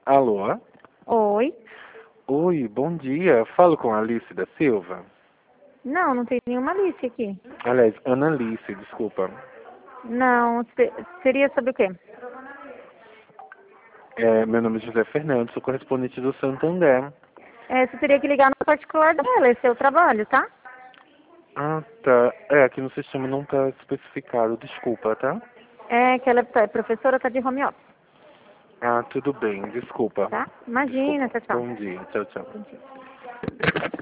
Alô? Oi? Oi, bom dia. Falo com a Alice da Silva. Não, não tem nenhuma Alice aqui. Aliás, Analice, desculpa. Não, seria sobre o quê? Meu nome é José Fernando, sou correspondente do Santander. Você teria que ligar no particular dela, esse é o trabalho, tá? Ah, tá. Aqui no sistema não tá especificado, desculpa, tá? É que ela é professora, tá de home office, Ah, tudo bem, desculpa. tá? Imagina, Desculpa. tchau, tchau. Bom dia, tchau, tchau. Bom dia.